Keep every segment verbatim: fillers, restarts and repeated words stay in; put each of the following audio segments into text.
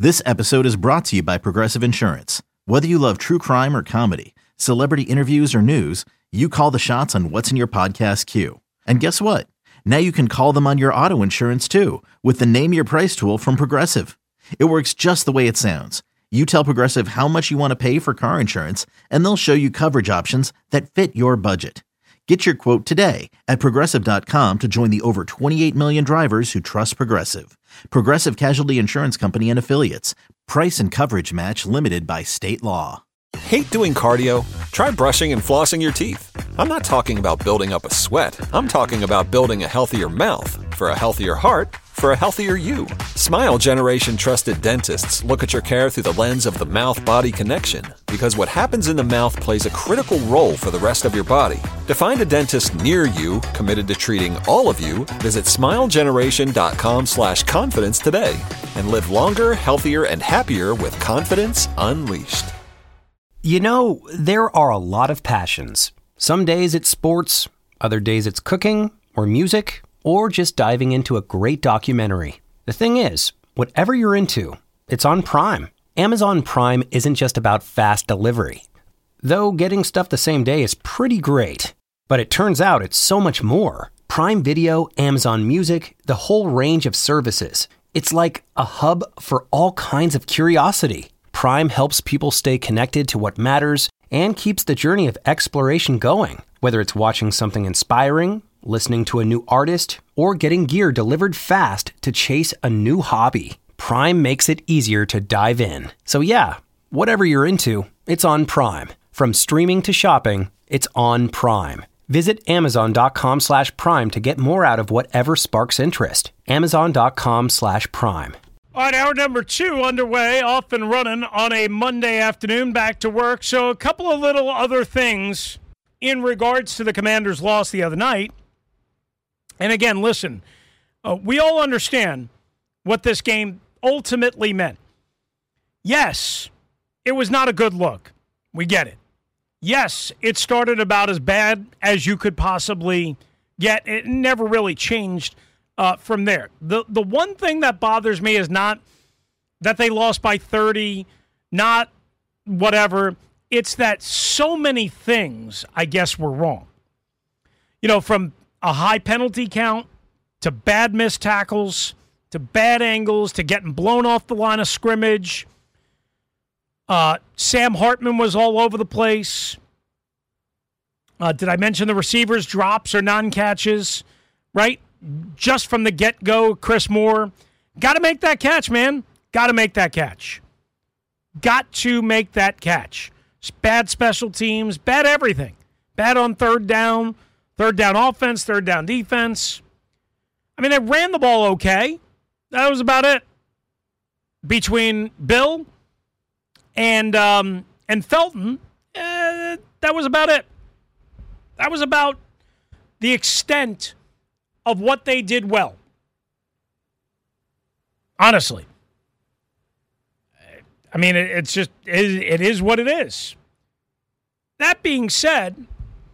This episode is brought to you by Progressive Insurance. Whether you love true crime or comedy, celebrity interviews or news, you call the shots on what's in your podcast queue. And guess what? Now you can call them on your auto insurance too with the Name Your Price tool from Progressive. It works just the way it sounds. You tell Progressive how much you want to pay for car insurance, and they'll show you coverage options that fit your budget. Get your quote today at Progressive dot com to join the over twenty-eight million drivers who trust Progressive. Progressive Casualty Insurance Company and Affiliates. Price and coverage match limited by state law. Hate doing cardio? Try brushing and flossing your teeth. I'm not talking about building up a sweat. I'm talking about building a healthier mouth. For a healthier heart, for a healthier you. Smile Generation trusted dentists look at your care through the lens of the mouth-body connection, because what happens in the mouth plays a critical role for the rest of your body. To find a dentist near you committed to treating all of you, visit smilegeneration.com slash confidence today and live longer, healthier, and happier with confidence unleashed. You know, there are a lot of passions. Some days it's sports, other days it's cooking or music, or just diving into a great documentary. The thing is, whatever you're into, it's on Prime. Amazon Prime isn't just about fast delivery. Though getting stuff the same day is pretty great. But it turns out it's so much more. Prime Video, Amazon Music, the whole range of services. It's like a hub for all kinds of curiosity. Prime helps people stay connected to what matters and keeps the journey of exploration going. Whether it's watching something inspiring, listening to a new artist, or getting gear delivered fast to chase a new hobby, Prime makes it easier to dive in. So yeah, whatever you're into, it's on Prime. From streaming to shopping, it's on Prime. Visit amazon.com slash prime to get more out of whatever sparks interest. Amazon.com slash prime. All right, hour number two underway, off and running on a Monday afternoon, back to work. So a couple of little other things in regards to the Commanders' loss the other night. And again, listen, uh, we all understand what this game ultimately meant. Yes, it was not a good look. We get it. Yes, it started about as bad as you could possibly get. It never really changed uh, from there. The the one thing that bothers me is not that they lost by thirty, not whatever. It's that so many things, I guess, were wrong. You know, from a high penalty count to bad missed tackles to bad angles to getting blown off the line of scrimmage. Uh, Sam Hartman was all over the place. Uh, did I mention the receivers' drops or non-catches? Right? Just from the get-go, Chris Moore. Got to make that catch, man. Got to make that catch. Got to make that catch. Bad special teams, bad everything. Bad on third down, third down offense, third down defense. I mean, they ran the ball okay. That was about it. Between Bill and um, and Felton, uh, that was about it. That was about the extent of what they did well. Honestly. I mean, it, it's just, it, it is what it is. That being said,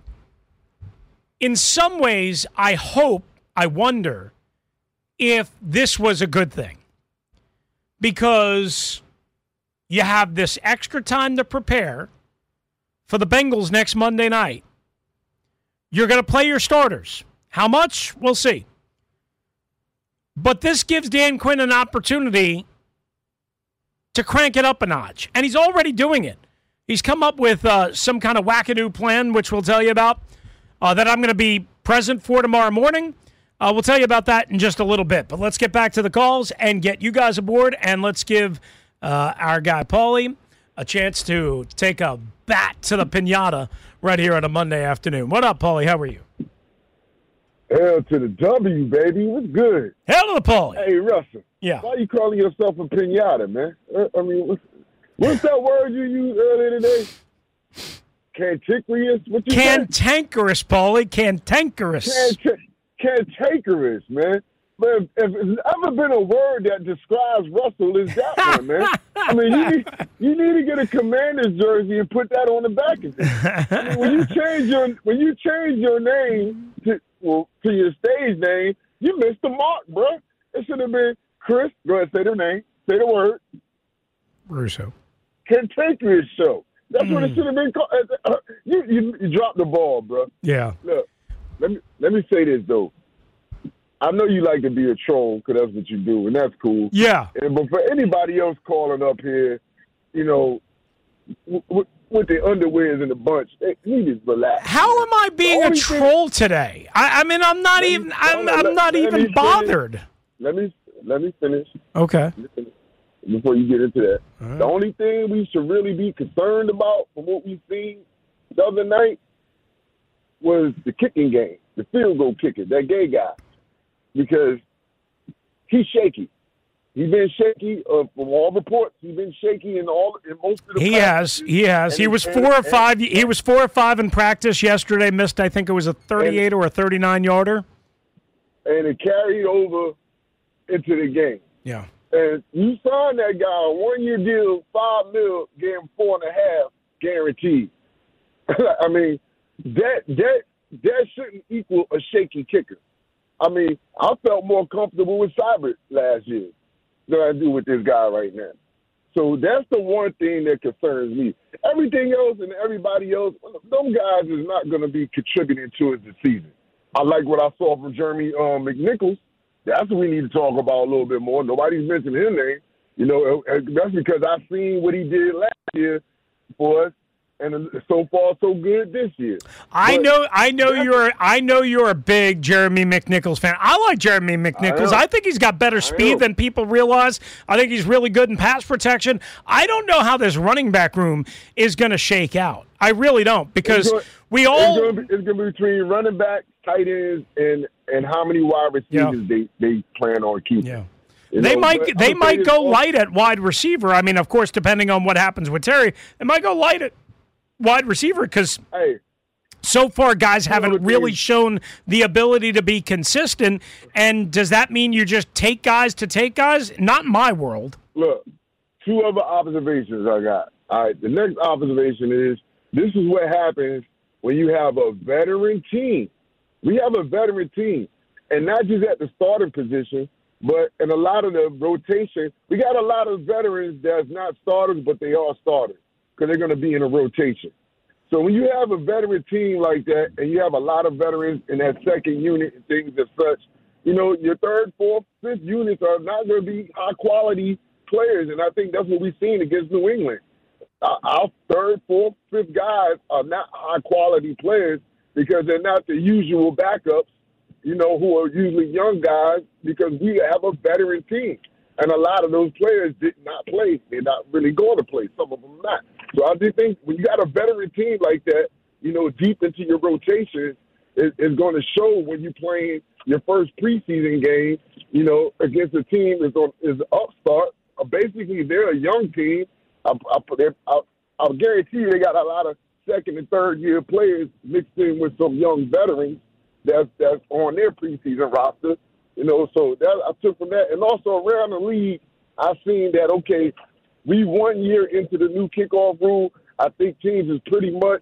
in some ways, I hope, I wonder if this was a good thing. Because you have this extra time to prepare for the Bengals next Monday night. You're going to play your starters. How much? We'll see. But this gives Dan Quinn an opportunity to crank it up a notch. And he's already doing it. He's come up with uh, some kind of wackadoo plan, which we'll tell you about, uh, that I'm going to be present for tomorrow morning. Uh, we'll tell you about that in just a little bit. But let's get back to the calls and get you guys aboard. And let's give uh, our guy, Paulie, a chance to take a bat to the pinata right here on a Monday afternoon. What up, Paulie? How are you? L to the W, baby. What's good? Hell to the Paulie. Hey, Russell. Yeah. Why you calling yourself a pinata, man? Uh, I mean, what's, what's that word you used earlier today? Cantankerous? What you Cantankerous, Paulie. Cantankerous. Cant- cantankerous, man. Man, if there's ever been a word that describes Russell, is that one, man. I mean, you need, you need to get a Commanders jersey and put that on the back of it. I mean, when you change your when you change your name to well to your stage name, you missed the mark, bro. It should have been Chris. Go ahead, say their name, say the word, Russo. Cantankerous show. That's mm. what it should have been called. Uh, you, you, you dropped the ball, bro. Yeah. Look, let me let me say this though. I know you like to be a troll because that's what you do, and that's cool. Yeah. And, but for anybody else calling up here, you know, w- w- with the underwears in the bunch, they need to relax. How am I being a troll thing, today? I, I mean, I'm not me, even. I'm, no, I'm let, not let even bothered. Let me let me finish. Okay. Let me finish before you get into that. Right. The only thing we should really be concerned about from what we've seen the other night was the kicking game, the field goal kicker, that gay guy, because he's shaky. He's been shaky uh, from all reports. He's been shaky in all in most of the. He has. He has. And he was and, four or and, five. He was four or five in practice yesterday. Missed. I think it was a thirty-eight and, or a thirty-nine yarder. And it carried over into the game. Yeah. And you signed that guy on a one-year deal, five mil, gave him four and a half guaranteed. I mean, that that that shouldn't equal a shaky kicker. I mean, I felt more comfortable with Seibert last year than I do with this guy right now. So that's the one thing that concerns me. Everything else and everybody else, them guys is not going to be contributing to it this season. I like what I saw from Jeremy um, McNichols. That's what we need to talk about a little bit more. Nobody's mentioned his name. You know, that's because I've seen what he did last year for us, and so far so good this year. I but know, I know you're, I know you're a big Jeremy McNichols fan. I like Jeremy McNichols. I, I think he's got better speed than people realize. I think he's really good in pass protection. I don't know how this running back room is going to shake out. I really don't, because gonna, we all it's going to be between running backs, tight ends, and and how many wide receivers yeah. they, they plan on keeping. Yeah. You they know, might they might go all, light at wide receiver. I mean, of course, depending on what happens with Terry, they might go light at wide receiver because hey, so far guys haven't thing. really shown the ability to be consistent. And does that mean you just take guys to take guys? Not in my world. Look, two other observations I got. All right, the next observation is this is what happens when you have a veteran team. We have a veteran team, and not just at the starting position, but in a lot of the rotation. We got a lot of veterans that's not starters, but they are starters because they're going to be in a rotation. So when you have a veteran team like that, and you have a lot of veterans in that second unit and things as such, you know, your third, fourth, fifth units are not going to be high-quality players, and I think that's what we've seen against New England. Our third, fourth, fifth guys are not high-quality players because they're not the usual backups, you know, who are usually young guys, because we have a veteran team. And a lot of those players did not play. They're not really going to play. Some of them not. So I do think when you got a veteran team like that, you know, deep into your rotation, it, it's going to show when you're playing your first preseason game, you know, against a team that's on is an upstart. Uh, basically, they're a young team. I, I, I, I'll guarantee you they got a lot of second and third year players mixed in with some young veterans that's that's on their preseason roster. You know, so that I took from that. And also around the league, I've seen that, okay, we one year into the new kickoff rule. I think teams is pretty much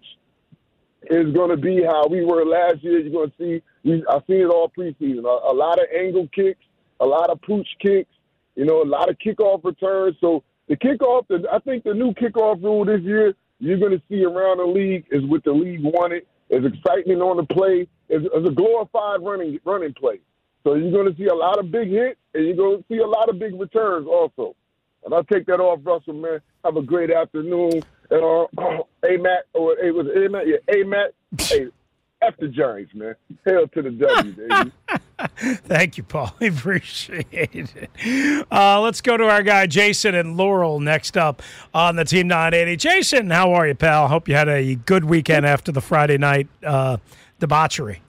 is going to be how we were last year. You're going to see, I've seen it all preseason, a, a lot of angle kicks, a lot of pooch kicks, you know, a lot of kickoff returns. So the kickoff, the, I think the new kickoff rule this year, you're going to see around the league is what the league wanted. It's excitement on the play. It's, it's a glorified running running play. So you're going to see a lot of big hits, and you're going to see a lot of big returns also. And I'll take that off, Russell, man. Have a great afternoon. And uh, A-Mac, or it was A-Mac, yeah, A-Mac, hey, F the Giants, man. Hail to the W, baby. Thank you, Paul. I appreciate it. Uh, let's go to our guy, Jason and Laurel, next up on the Team nine eighty. Jason, how are you, pal? Hope you had a good weekend after the Friday night uh, debauchery.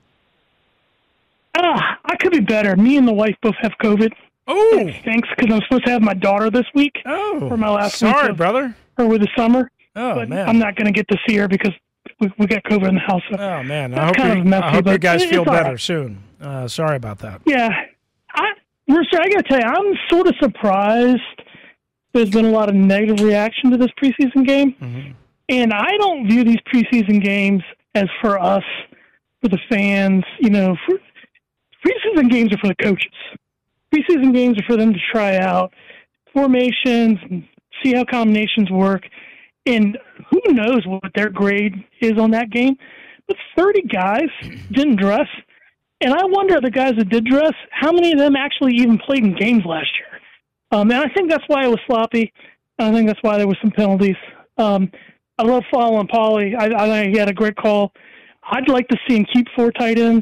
Ah, I could be better. Me and the wife both have COVID. Oh, thanks, because I'm supposed to have my daughter this week. Oh, for my last sorry, week of, brother. Over the summer. Oh, but man. I'm not going to get to see her because we, we got COVID in the house. So oh, man. I that's hope, kind you, of messy, I hope but you guys it's feel all better right. soon. Uh, sorry about that. Yeah. I, Rooster, I got to tell you, I'm sort of surprised there's been a lot of negative reaction to this preseason game. Mm-hmm. And I don't view these preseason games as for us, for the fans. You know, for, preseason games are for the coaches. Preseason games are for them to try out formations and see how combinations work, and who knows what their grade is on that game. But thirty guys didn't dress, and I wonder the guys that did dress, how many of them actually even played in games last year? Um, and I think that's why it was sloppy. I think that's why there were some penalties. Um, I love following Paulie. I, I think he had a great call. I'd like to see him keep four tight ends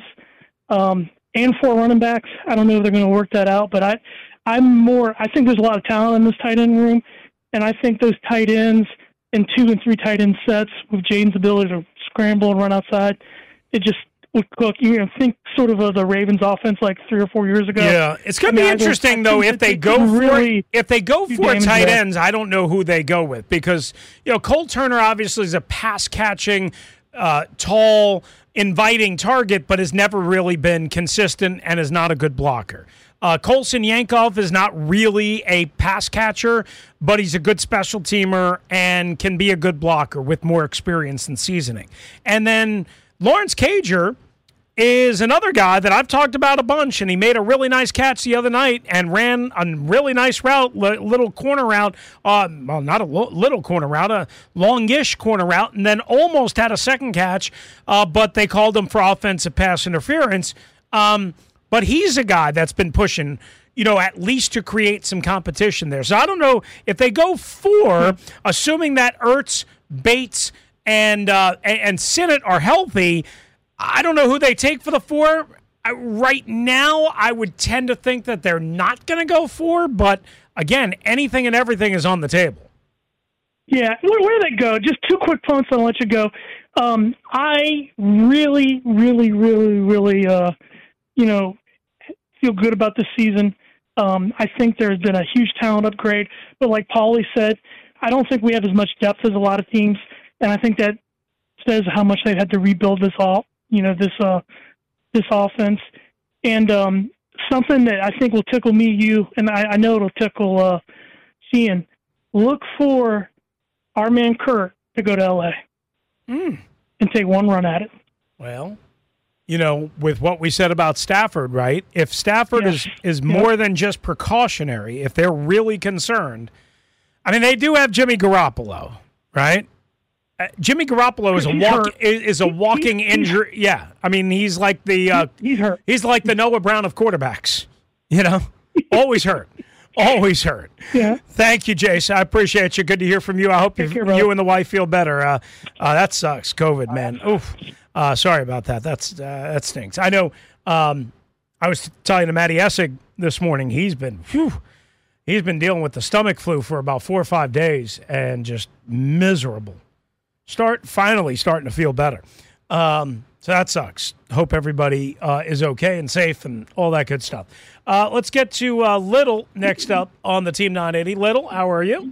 um, and four running backs. I don't know if they're going to work that out, but I, I'm more. I think there's a lot of talent in this tight end room, and I think those tight ends and two and three tight end sets with Jaden's ability to scramble and run outside, it just would cook. You know, think sort of of the Ravens offense like three or four years ago. Yeah, it's going to I be mean, interesting though if they, they go for really if they go for damage tight there. ends. I don't know who they go with because you know Cole Turner obviously is a pass catching, uh, tall, inviting target, but has never really been consistent and is not a good blocker. Uh, Colson Yankov is not really a pass catcher, but he's a good special teamer and can be a good blocker with more experience and seasoning. And then Lawrence Cager is another guy that I've talked about a bunch, and he made a really nice catch the other night and ran a really nice route, li- little corner route, uh, well, not a lo- little corner route, a longish corner route, and then almost had a second catch, uh, but they called him for offensive pass interference. Um, but he's a guy that's been pushing, you know, at least to create some competition there. So I don't know if they go for, assuming that Ertz, Bates, and uh, and, and Sinnott are healthy, I don't know who they take for the four. I, right now, I would tend to think that they're not going to go for, but again, anything and everything is on the table. Yeah, where, where do they go? Just two quick points, and I'll let you go. Um, I really, really, really, really, uh, you know, feel good about this season. Um, I think there's been a huge talent upgrade, but like Paulie said, I don't think we have as much depth as a lot of teams, and I think that says how much they've had to rebuild this all. You know, this uh, this offense. And um, something that I think will tickle me, you, and I, I know it'll tickle uh, Cian. Look for our man Kurt to go to L A Mm. and take one run at it. Well, you know, with what we said about Stafford, right? If Stafford Yes. is, is more than just precautionary, if they're really concerned, I mean, they do have Jimmy Garoppolo, right? Uh, Jimmy Garoppolo is a He's walk hurt. is, is a He- walking he- injury. Yeah, I mean, he's like the uh, He's hurt. he's like the Noah Brown of quarterbacks. You know, always hurt, always hurt. Yeah. Thank you, Jason. I appreciate you. Good to hear from you. I hope you, Take care, brother. you and the wife feel better. Uh, uh, that sucks, COVID, man. Oof. Uh, sorry about that. That's uh, that stinks. I know. Um, I was telling to Matty Essig this morning. He's been, whew, he's been dealing with the stomach flu for about four or five days and just miserable. Start finally starting to feel better. Um, so that sucks. Hope everybody uh, is okay and safe and all that good stuff. Uh, let's get to uh, Little next up on the Team nine eighty. Little, how are you?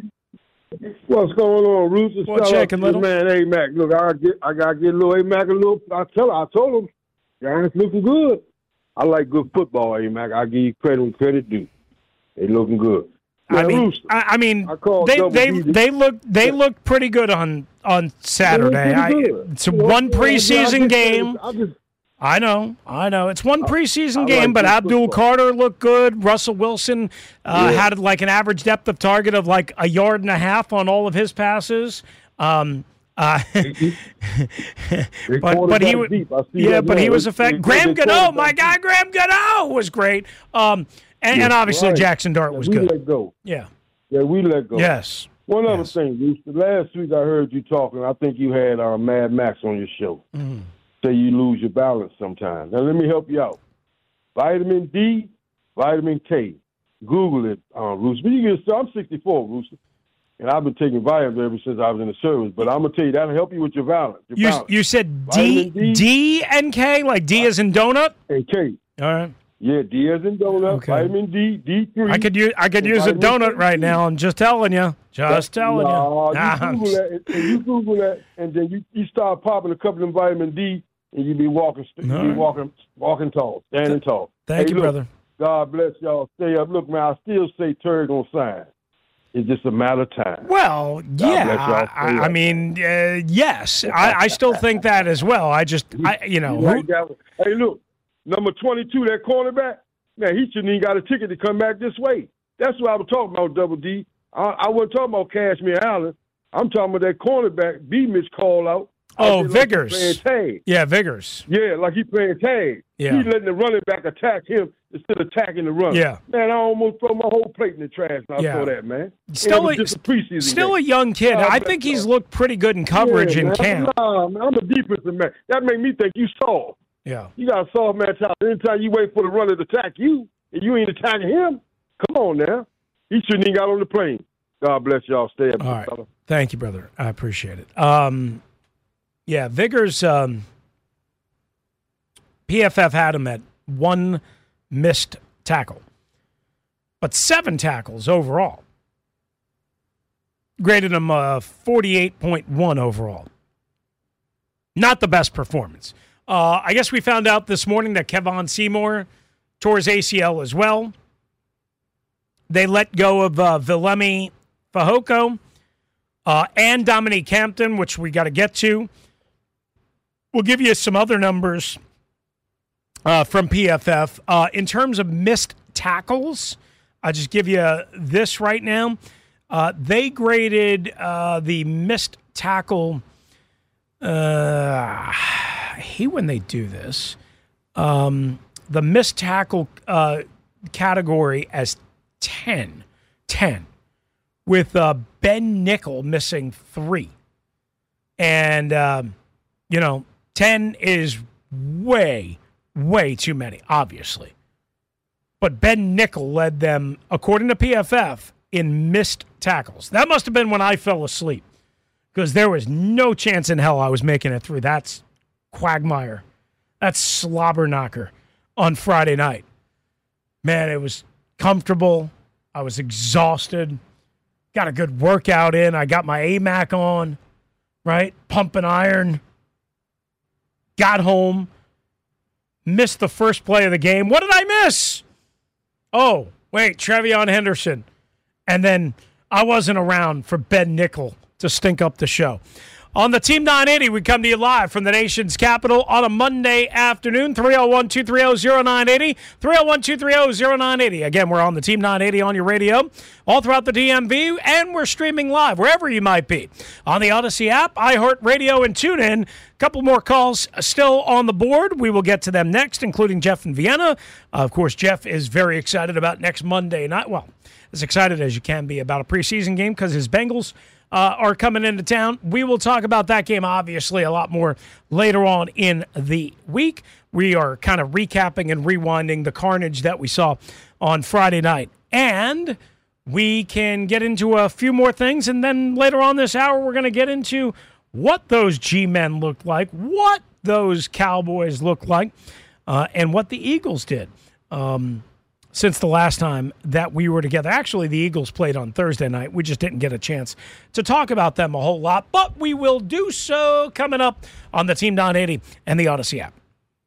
What's going on, Rooster? What's Shout out shaking, to this Little? man, A-Mac. Look, I get, I got to get little A-Mac a little. I tell, I told him, Giants looking good. I like good football, A-Mac. I give you credit when credit due. They looking good. I Now, mean, Rooster, I, I mean, I called they Double they D. they look they looked pretty good on on Saturday. I, pretty good. it's a You know, one I- I preseason just- game. I just, I know, I know. It's one preseason I like game, but good Abdul football. Carter looked good. Russell Wilson uh, Yeah. had like an average depth of target of like a yard and a half on all of his passes. Um, uh, they but but quarterback he was deep. I see yeah, that but now. he was They- effective. they- Graham they Gano, quarterback my deep. guy Graham Gano was great. Um, and, and Yeah, obviously right. Jackson Dart Yeah, was we good. let go. Yeah. Yeah, we let go. Yes. One other Yes. thing, Rooster. Last week I heard you talking. I think you had uh, Mad Max on your show. Mm. Say you lose your balance sometimes. Now let me help you out. Vitamin D, vitamin K. Google it, uh, Rooster. But you get, I'm sixty-four, Rooster, and I've been taking vitamins ever since I was in the service. But I'm gonna tell you that'll help you with your balance. Your You balance. you said D Vitamin D. D and K, like D as in donut. and K. All right. Yeah, D as in donut, Okay. vitamin D, D three. I could use I could and use a vitamin donut K. right now. I'm just telling you. Just telling no, you. Nah, you Google that, and, and you Google that, and then you, you start popping a couple of vitamin D, and you be walking, you All be right. walking, walking tall, standing tall. Thank Hey, you, look, brother. God bless y'all. Stay up. Look, man, I still say Terry gonna sign. It's just a matter of time. Well, yeah. bless y'all. I, I mean, uh, yes. I, I still think that as well. I just, I you know, You who, like that one? Hey, look, number twenty-two, that cornerback, man, he shouldn't even got a ticket to come back this way. That's what I was talking about, Double D. I, I wasn't talking about Cashmere Allen. I'm talking about that cornerback, B. Mitch call out. Oh, like Vigors. Tag. Yeah, Vigors. Yeah, like he playing tag. Yeah. He's letting the running back attack him instead of attacking the runner. Yeah. Man, I almost throw my whole plate in the trash when yeah. I saw that, man. Still, a, just a preseason still game. a young kid. Uh, I think he's looked pretty good in coverage yeah, in man. camp. Nah, man, I'm a defensive man. That made me think you soft. Yeah. You got a soft man child. Anytime you wait for the runner to attack you and you ain't attacking him, come on now. He shouldn't even got on the plane. God bless y'all. Stay up. All right. Fella. Thank you, brother. I appreciate it. Um, yeah, Vigors, um, P F F had him at one missed tackle, but seven tackles overall. Graded him uh, forty-eight point one overall. Not the best performance. Uh, I guess we found out this morning that Kevon Seymour tore his A C L as well. They let go of uh, Viliami Fehoko uh, and Dominique Hampton, which we got to get to. We'll give you some other numbers uh, from P F F. Uh, in terms of missed tackles, I'll just give you this right now. Uh, they graded uh, the missed tackle. Uh, I hate when they do this. Um, the missed tackle uh, category as ten. ten. With uh, Ben Nickel missing three. And, um, you know, ten is way, way too many, obviously. But Ben Nickel led them, according to P F F, in missed tackles. That must have been when I fell asleep, because there was no chance in hell I was making it through. That's quagmire. That's slobber knocker on Friday night. Man, it was comfortable. I was exhausted. Got a good workout in. I got my A M A C on, right? Pump and iron. Got home. Missed the first play of the game. What did I miss? Oh, wait, Trevion Henderson. And then I wasn't around for Ben Nickel to stink up the show. On the Team nine eighty, we come to you live from the nation's capital on a Monday afternoon. three oh one, two three oh, oh nine eight oh. three oh one, two three oh, oh nine eight oh. Again, we're on the Team nine eighty on your radio all throughout the D M V, and we're streaming live wherever you might be. On the Odyssey app, iHeartRadio, and TuneIn. A couple more calls still on the board. We will get to them next, including Jeff in Vienna. Uh, of course, Jeff is very excited about next Monday night. Well, as excited as you can be about a preseason game because his Bengals Uh, are coming into town. We will talk about that game, obviously, a lot more later on in the week. We are kind of recapping and rewinding the carnage that we saw on Friday night. And we can get into a few more things, and then later on this hour, we're going to get into what those G-men looked like, what those Cowboys looked like, uh, and what the Eagles did. Um Since the last time that we were together. Actually, the Eagles played on Thursday night. We just didn't get a chance to talk about them a whole lot, but we will do so coming up on the Team nine eighty and the Odyssey app.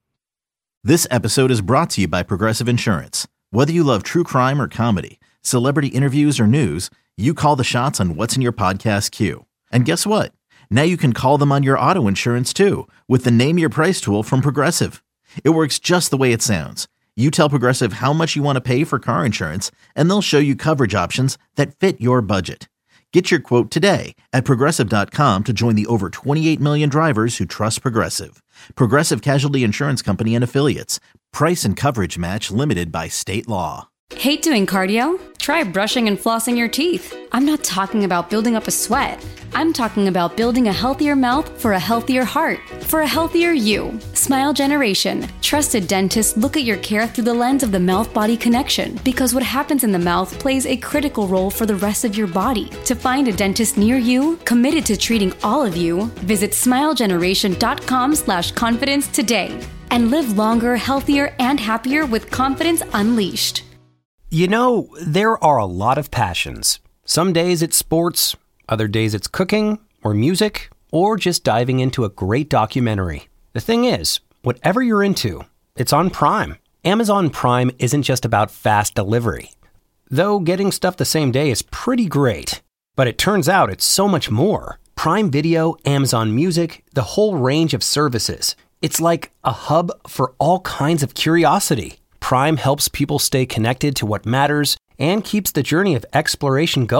This episode is brought to you by Progressive Insurance. Whether you love true crime or comedy, celebrity interviews or news, you call the shots on what's in your podcast queue. And guess what? Now you can call them on your auto insurance too with the Name Your Price tool from Progressive. It works just the way it sounds. You tell Progressive how much you want to pay for car insurance, and they'll show you coverage options that fit your budget. Get your quote today at Progressive dot com to join the over twenty-eight million drivers who trust Progressive. Progressive Casualty Insurance Company and Affiliates. Price and coverage match limited by state law. Hate doing cardio? Try brushing and flossing your teeth. I'm not talking about building up a sweat. I'm talking about building a healthier mouth for a healthier heart, for a healthier you. Smile Generation. Trusted dentists look at your care through the lens of the mouth-body connection, because what happens in the mouth plays a critical role for the rest of your body. To find a dentist near you, committed to treating all of you, visit smile generation dot com slash confidence today. And live longer, healthier, and happier with confidence unleashed. You know, there are a lot of passions. Some days it's sports, other days it's cooking, or music, or just diving into a great documentary. The thing is, whatever you're into, it's on Prime. Amazon Prime isn't just about fast delivery. Though getting stuff the same day is pretty great. But it turns out it's so much more. Prime Video, Amazon Music, the whole range of services. It's like a hub for all kinds of curiosity. Prime helps people stay connected to what matters and keeps the journey of exploration going.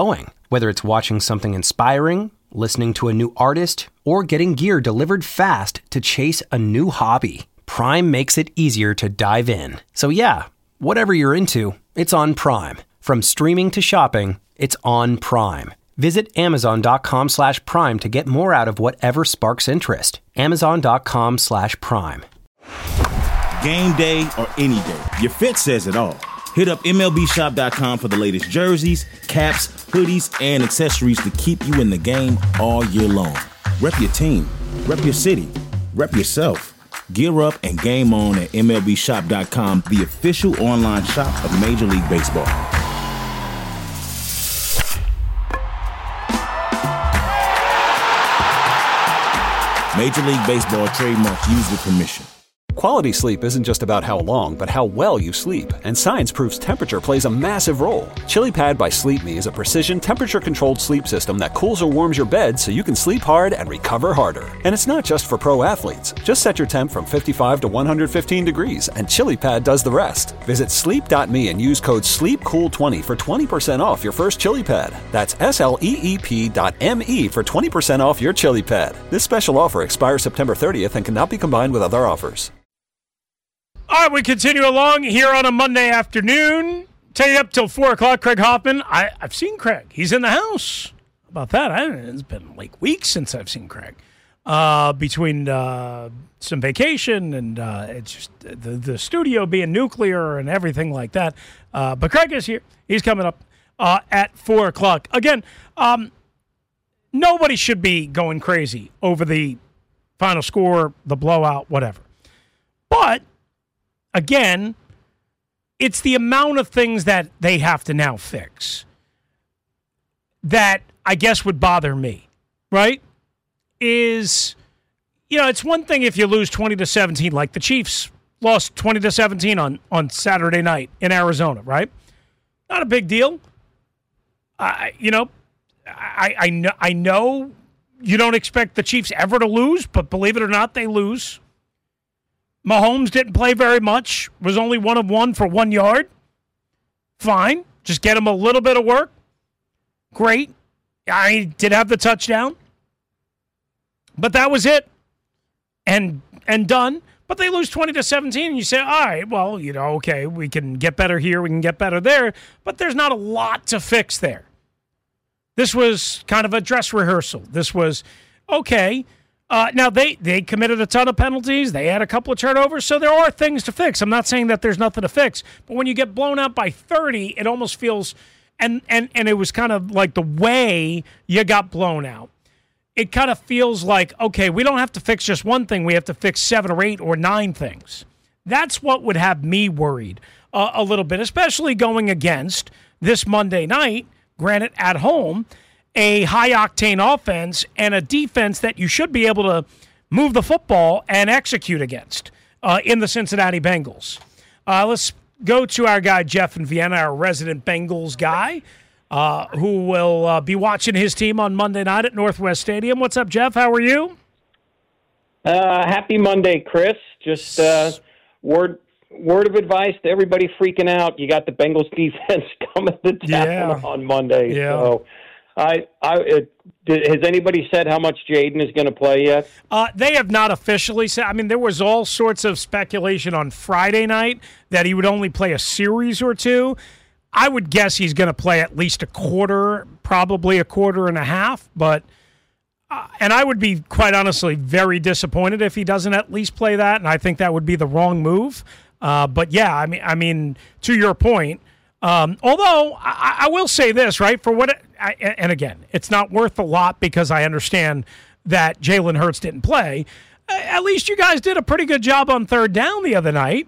Whether it's watching something inspiring, listening to a new artist, or getting gear delivered fast to chase a new hobby, Prime makes it easier to dive in. So yeah, whatever you're into, it's on Prime. From streaming to shopping, it's on Prime. Visit amazon.com slash prime to get more out of whatever sparks interest. Amazon.com slash prime. Game day or any day, your fit says it all. Hit up M L B shop dot com for the latest jerseys, caps, hoodies, and accessories to keep you in the game all year long. Rep your team, rep your city, rep yourself. Gear up and game on at M L B shop dot com, the official online shop of Major League Baseball. Major League Baseball trademarks used with permission. Quality sleep isn't just about how long, but how well you sleep. And science proves temperature plays a massive role. ChiliPad by Sleep Me is a precision temperature-controlled sleep system that cools or warms your bed so you can sleep hard and recover harder. And it's not just for pro athletes. Just set your temp from fifty-five to one hundred fifteen degrees, and ChiliPad does the rest. Visit sleep dot me and use code sleep cool twenty for twenty percent off your first ChiliPad. That's S L E E P dot M E for twenty percent off your ChiliPad. This special offer expires September thirtieth and cannot be combined with other offers. All right, we continue along here on a Monday afternoon. Take you up till four o'clock. Craig Hoffman. I, I've seen Craig. He's in the house. How about that? I, it's been like weeks since I've seen Craig. Uh, between uh, some vacation and uh, it's just the, the studio being nuclear and everything like that. Uh, but Craig is here. He's coming up uh, at four o'clock. Again, um, nobody should be going crazy over the final score, the blowout, whatever. But again, it's the amount of things that they have to now fix that I guess would bother me, right? Is, you know, it's one thing if you lose twenty to seventeen, like the Chiefs lost twenty to seventeen on, on Saturday night in Arizona, right? Not a big deal. I, you know, I, I know, I know you don't expect the Chiefs ever to lose, but believe it or not, they lose. Mahomes didn't play very much, was only one of one for one yard. Fine. Just get him a little bit of work. Great. I did have the touchdown. But that was it. And and done. But they lose twenty to seventeen, and you say, all right, well, you know, okay, we can get better here, we can get better there, but there's not a lot to fix there. This was kind of a dress rehearsal. This was, okay, Uh, now, they, they committed a ton of penalties. They had a couple of turnovers, so there are things to fix. I'm not saying that there's nothing to fix, but when you get blown out by thirty, it almost feels, and, and, and it was kind of like the way you got blown out. It kind of feels like, okay, we don't have to fix just one thing. We have to fix seven or eight or nine things. That's what would have me worried uh, a little bit, especially going against this Monday night, granted at home, a high-octane offense and a defense that you should be able to move the football and execute against uh, in the Cincinnati Bengals. Uh, let's go to our guy, Jeff in Vienna, our resident Bengals guy, uh, who will uh, be watching his team on Monday night at Northwest Stadium. What's up, Jeff? How are you? Uh, happy Monday, Chris. Just uh, word word of advice to everybody freaking out. You got the Bengals defense coming to town yeah. on Monday. Yeah. So. I, I, it, has anybody said how much Jaden is going to play yet? Uh, they have not officially said. I mean, there was all sorts of speculation on Friday night that he would only play a series or two. I would guess he's going to play at least a quarter, probably a quarter and a half. But uh, and I would be quite honestly very disappointed if he doesn't at least play that. And I think that would be the wrong move. Uh, but yeah, I mean, I mean, to your point. Um, although I, I will say this, right? For what, it, I, and again, it's not worth a lot because I understand that Jalen Hurts didn't play. At least you guys did a pretty good job on third down the other night.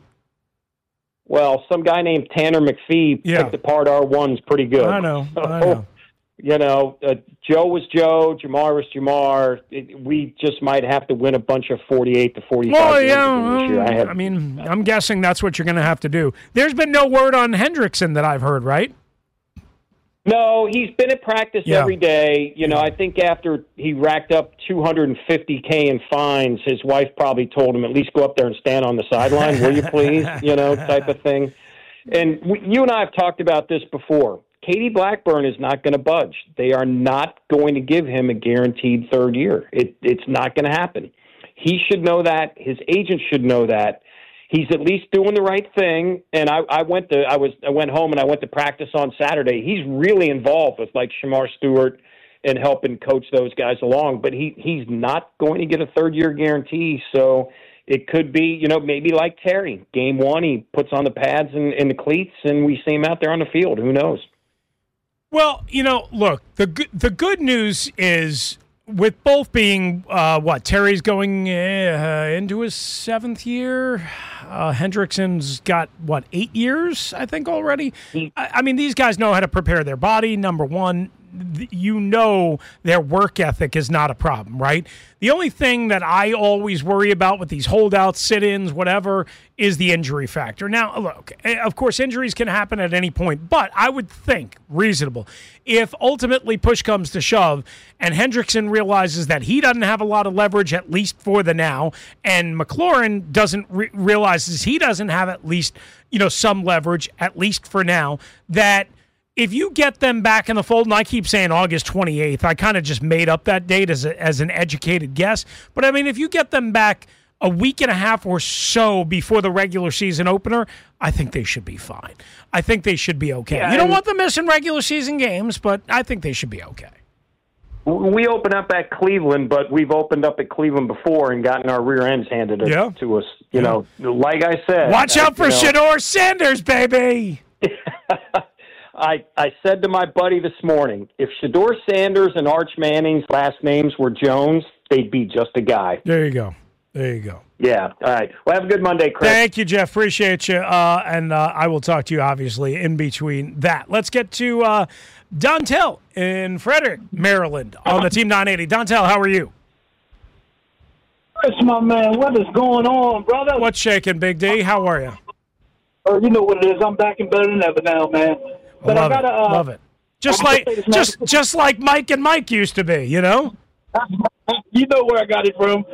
Well, some guy named Tanner McPhee yeah. picked apart our ones pretty good. I know. So, I know. You know, uh, Joe was Joe, Jamar was Jamar. It, we just might have to win a bunch of forty-eight to forty-five well, games yeah, this year. I, have, I mean, I'm guessing that's what you're going to have to do. There's been no word on Hendrickson that I've heard, right? No, he's been at practice yeah. every day. You know, I think after he racked up two hundred fifty K in fines, his wife probably told him, at least go up there and stand on the sideline, will you please? You know, type of thing. And we, you and I have talked about this before. Katie Blackburn is not going to budge. They are not going to give him a guaranteed third year. It, it's not going to happen. He should know that. His agent should know that. He's at least doing the right thing. And I, I went to I was I went home and I went to practice on Saturday. He's really involved with like Shamar Stewart and helping coach those guys along. But he he's not going to get a third year guarantee. So it could be, you know, maybe like Terry. Game one, he puts on the pads and, and the cleats, and we see him out there on the field. Who knows? Well, you know, look, the good, the good news is with both being, uh, what, Terry's going uh, into his seventh year. Uh, Hendrickson's got, what, eight years, I think, already? I, I mean, these guys know how to prepare their body, number one. You know their work ethic is not a problem, right? The only thing that I always worry about with these holdouts, sit-ins, whatever, is the injury factor. Now, look, of course, injuries can happen at any point, but I would think reasonable if ultimately push comes to shove and Hendrickson realizes that he doesn't have a lot of leverage, at least for the now, and McLaurin doesn't re- realizes he doesn't have at least, you know, some leverage, at least for now, that if you get them back in the fold, and I keep saying August twenty-eighth, I kind of just made up that date as a, as an educated guess. But, I mean, if you get them back a week and a half or so before the regular season opener, I think they should be fine. I think they should be okay. Yeah, you don't want them missing regular season games, but I think they should be okay. We open up at Cleveland, but we've opened up at Cleveland before and gotten our rear ends handed yeah. to us. You yeah. know, like I said. Watch out for you know, Shedeur Sanders, baby! I, I said to my buddy this morning, if Shedeur Sanders and Arch Manning's last names were Jones, they'd be just a guy. There you go. There you go. Yeah. All right. Well, have a good Monday, Chris. Thank you, Jeff. Appreciate you. Uh, and uh, I will talk to you, obviously, in between that. Let's get to uh, Dontel in Frederick, Maryland, on the Team nine eighty. Dontel, how are you? Chris, my man, what is going on, brother? What's shaking, Big D? How are you? Oh, you know what it is. I'm back and better than ever now, man. But love I gotta, it. uh, love it. Just like just just like Mike and Mike used to be, you know? You know where I got it from.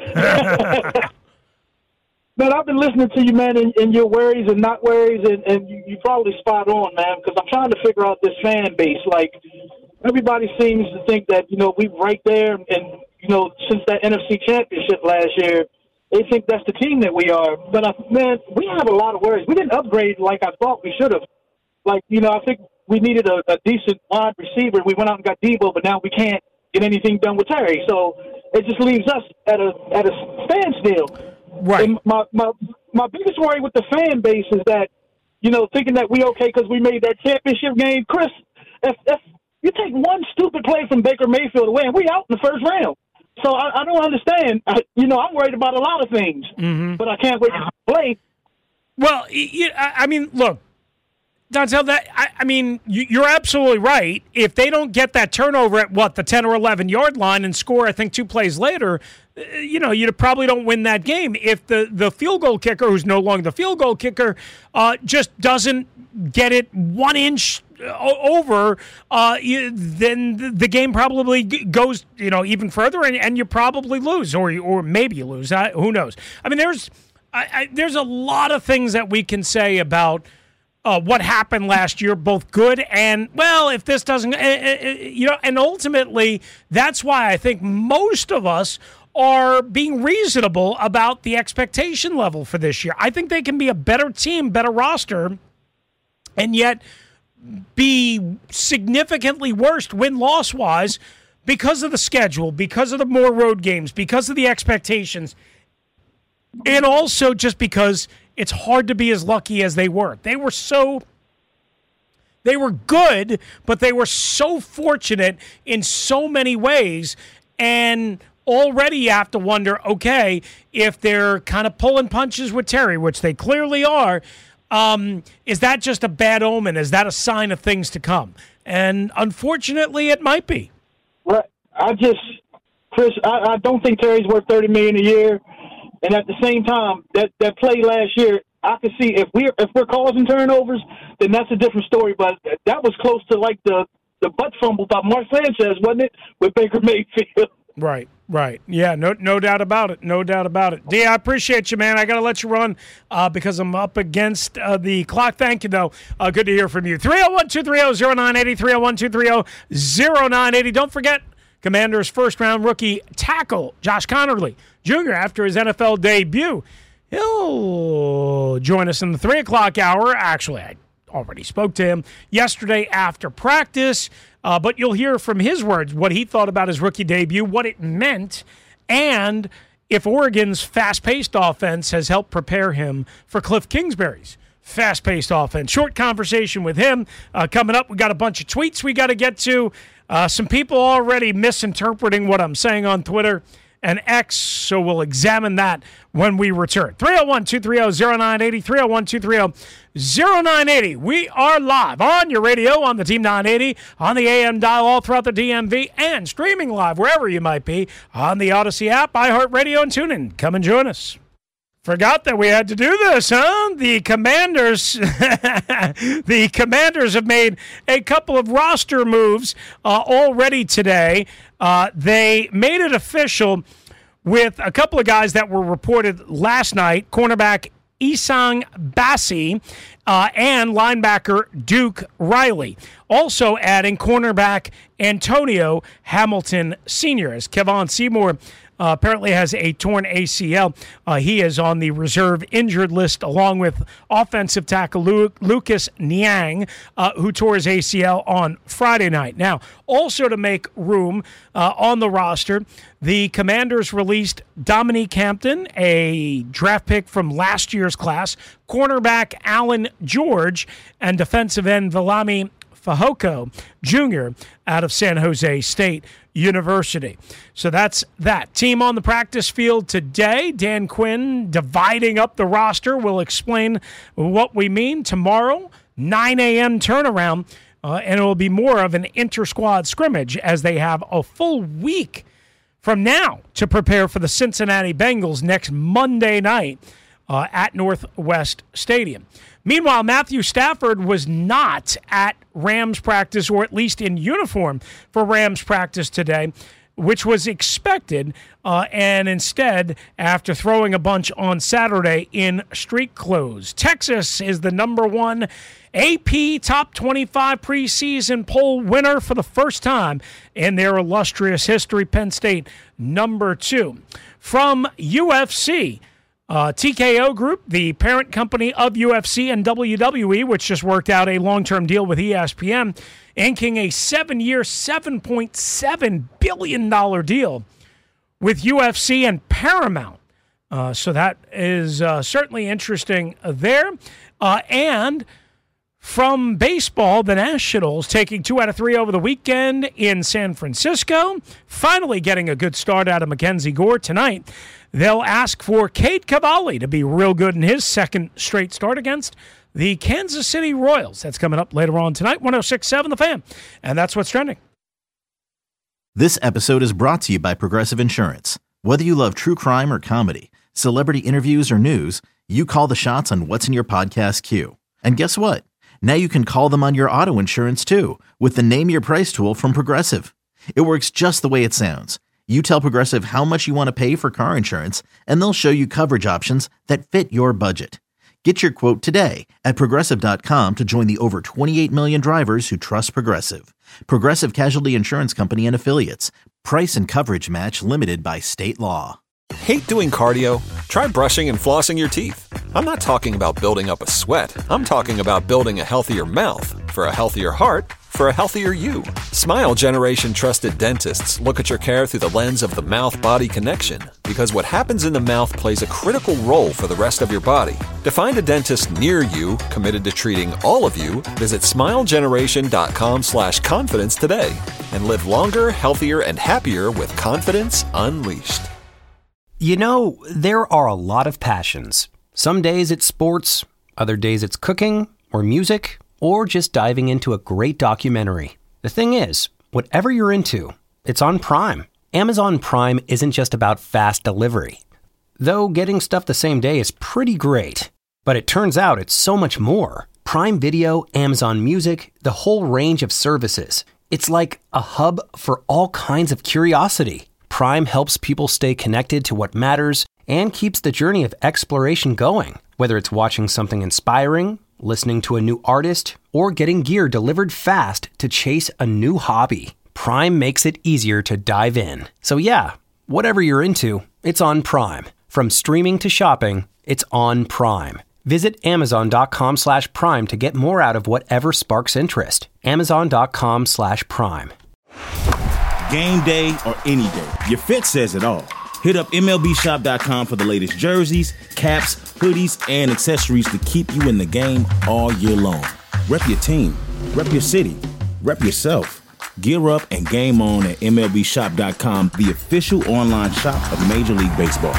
Man, I've been listening to you, man, and, and your worries and not worries, and, and you, you probably spot on, man, because I'm trying to figure out this fan base. Like, everybody seems to think that, you know, we're right there, and, you know, since that N F C Championship last year, they think that's the team that we are. But, uh, man, we have a lot of worries. We didn't upgrade like I thought we should have. Like, you know, I think we needed a, a decent wide receiver. We went out and got Debo, but now we can't get anything done with Terry. So it just leaves us at a at a standstill. Right. And my, my, my biggest worry with the fan base is that, you know, thinking that we okay because we made that championship game. Chris, if, if you take one stupid play from Baker Mayfield away, and we out in the first round. So I, I don't understand. I, you know, I'm worried about a lot of things, mm-hmm. but I can't wait to play. Well, I mean, look, Dontel, that I, I mean, you're absolutely right. If they don't get that turnover at, what, the ten or eleven yard line and score, I think, two plays later, you know, you probably don't win that game. If the, the field goal kicker, who's no longer the field goal kicker, uh, just doesn't get it one inch over, uh, you, then the game probably goes, you know, even further, and, and you probably lose, or or maybe you lose. I, who knows? I mean, there's I, I, there's a lot of things that we can say about Uh, what happened last year, both good and, well, if this doesn't, uh, uh, you know, and ultimately that's why I think most of us are being reasonable about the expectation level for this year. I think they can be a better team, better roster, and yet be significantly worse win-loss wise because of the schedule, because of the more road games, because of the expectations, and also just because it's hard to be as lucky as they were. They were so, they were good, but they were so fortunate in so many ways. And already you have to wonder, okay, if they're kind of pulling punches with Terry, which they clearly are, um, is that just a bad omen? Is that a sign of things to come? And unfortunately, it might be. Well, I just, Chris, I, I don't think Terry's worth thirty million dollars a year. And at the same time, that, that play last year, I could see if we're if we're causing turnovers, then that's a different story. But that was close to like the, the butt fumble by Mark Sanchez, wasn't it, with Baker Mayfield? Right, right. Yeah, no no doubt about it. No doubt about it. D, I appreciate you, man. I got to let you run uh, because I'm up against uh, the clock. Thank you, though. Uh, good to hear from you. three oh one, two three oh, oh nine eight oh, three oh one, two three oh, oh nine eight oh. Don't forget, Commanders' first-round rookie tackle, Josh Conerly Junior, after his N F L debut. He'll join us in the three o'clock hour. Actually, I already spoke to him yesterday after practice. Uh, but you'll hear from his words what he thought about his rookie debut, what it meant, and if Oregon's fast-paced offense has helped prepare him for Cliff Kingsbury's fast-paced offense. Short conversation with him uh, coming up. We got a bunch of tweets we got to get to. Uh, some people already misinterpreting what I'm saying on Twitter and X, so we'll examine that when we return. three oh one, two three oh, oh nine eight oh, three oh one, two three oh, oh nine eight oh. We are live on your radio, on the Team nine eighty, on the A M dial all throughout the D M V, and streaming live wherever you might be on the Odyssey app, iHeartRadio, and TuneIn. Come and join us. Forgot that we had to do this, huh? The Commanders, the Commanders have made a couple of roster moves uh, already today. Uh, they made it official with a couple of guys that were reported last night, cornerback Isang Bassi uh, and linebacker Duke Riley. Also adding cornerback Antonio Hamilton Senior As Kevon Seymour Uh, apparently has a torn A C L. Uh, he is on the reserve injured list along with offensive tackle Lu- Lucas Niang, uh, who tore his A C L on Friday night. Now, also to make room uh, on the roster, the Commanders released Dominique Hampton, a draft pick from last year's class, cornerback Alan George, and defensive end Viliami Fehoko Junior out of San Jose State University. So that's that. Team on the practice field today. Dan Quinn dividing up the roster. We'll explain what we mean tomorrow. nine a.m. turnaround, uh, and it will be more of an inter-squad scrimmage as they have a full week from now to prepare for the Cincinnati Bengals next Monday night uh, at Northwest Stadium. Meanwhile, Matthew Stafford was not at Rams practice, or at least in uniform for Rams practice today, which was expected, uh, and instead, after throwing a bunch on Saturday in street clothes. Texas is the number one A P Top twenty-five preseason poll winner for the first time in their illustrious history. Penn State, number two. From U F C, Uh, T K O Group, the parent company of U F C and W W E, which just worked out a long-term deal with E S P N, inking a seven-year, seven point seven billion dollars deal with U F C and Paramount. Uh, so that is uh, certainly interesting there. Uh, and from baseball, the Nationals taking two out of three over the weekend in San Francisco, finally getting a good start out of Mackenzie Gore tonight. They'll ask for Cade Cavalli to be real good in his second straight start against the Kansas City Royals. That's coming up later on tonight, one oh six point seven The Fan. And that's what's trending. This episode is brought to you by Progressive Insurance. Whether you love true crime or comedy, celebrity interviews or news, you call the shots on what's in your podcast queue. And guess what? Now you can call them on your auto insurance too with the Name Your Price tool from Progressive. It works just the way it sounds. You tell Progressive how much you want to pay for car insurance, and they'll show you coverage options that fit your budget. Get your quote today at Progressive dot com to join the over twenty-eight million drivers who trust Progressive. Progressive Casualty Insurance Company and Affiliates. Price and coverage match limited by state law. Hate doing cardio? Try brushing and flossing your teeth. I'm not talking about building up a sweat. I'm talking about building a healthier mouth for a healthier heart, for a healthier you. Smile Generation trusted dentists look at your care through the lens of the mouth-body connection, because what happens in the mouth plays a critical role for the rest of your body. To find a dentist near you committed to treating all of you, visit smilegeneration.com slash confidence today and live longer, healthier, and happier with confidence unleashed. You know, there are a lot of passions. Some days it's sports, other days it's cooking or music, or just diving into a great documentary. The thing is, whatever you're into, it's on Prime. Amazon Prime isn't just about fast delivery. Though getting stuff the same day is pretty great. But it turns out it's so much more. Prime Video, Amazon Music, the whole range of services. It's like a hub for all kinds of curiosity. Prime helps people stay connected to what matters and keeps the journey of exploration going. Whether it's watching something inspiring, listening to a new artist, or getting gear delivered fast to chase a new hobby, Prime makes it easier to dive in. So yeah, whatever you're into, it's on Prime. From streaming to shopping, it's on Prime. Visit Amazon.com slash Prime to get more out of whatever sparks interest. Amazon.com slash Prime. Game day or any day, your fit says it all. Hit up M L B Shop dot com for the latest jerseys, caps, hoodies, and accessories to keep you in the game all year long. Rep your team, rep your city, rep yourself. Gear up and game on at M L B Shop dot com, the official online shop of Major League Baseball.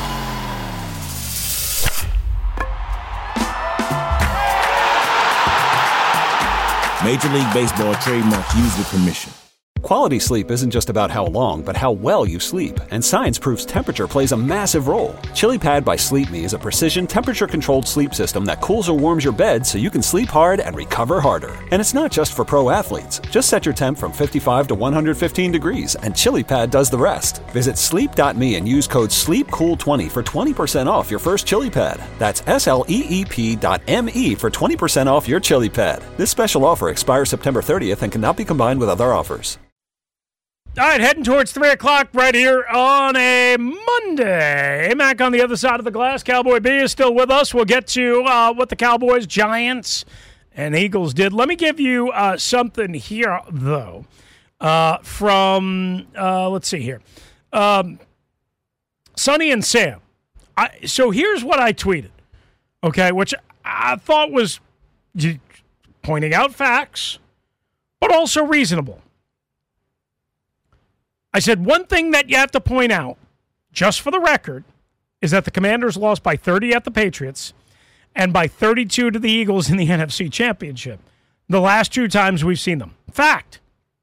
Major League Baseball trademarks used with permission. Quality sleep isn't just about how long, but how well you sleep. And science proves temperature plays a massive role. ChiliPad by Sleep Me is a precision temperature-controlled sleep system that cools or warms your bed so you can sleep hard and recover harder. And it's not just for pro athletes. Just set your temp from fifty-five to one hundred fifteen degrees, and ChiliPad does the rest. Visit sleep dot me and use code sleep cool twenty for twenty percent off your first ChiliPad. That's S L E E P dot M E for twenty percent off your ChiliPad. This special offer expires September thirtieth and cannot be combined with other offers. All right, heading towards three o'clock right here on a Monday. Mac on the other side of the glass. Cowboy B is still with us. We'll get to uh, what the Cowboys, Giants, and Eagles did. Let me give you uh, something here, though, uh, from, uh, let's see here, um, Sonny and Sam. I, so here's what I tweeted, okay, which I thought was pointing out facts, but also reasonable. I said, one thing that you have to point out, just for the record, is that the Commanders lost by thirty at the Patriots and by thirty-two to the Eagles in the N F C Championship. The last two times we've seen them. Fact.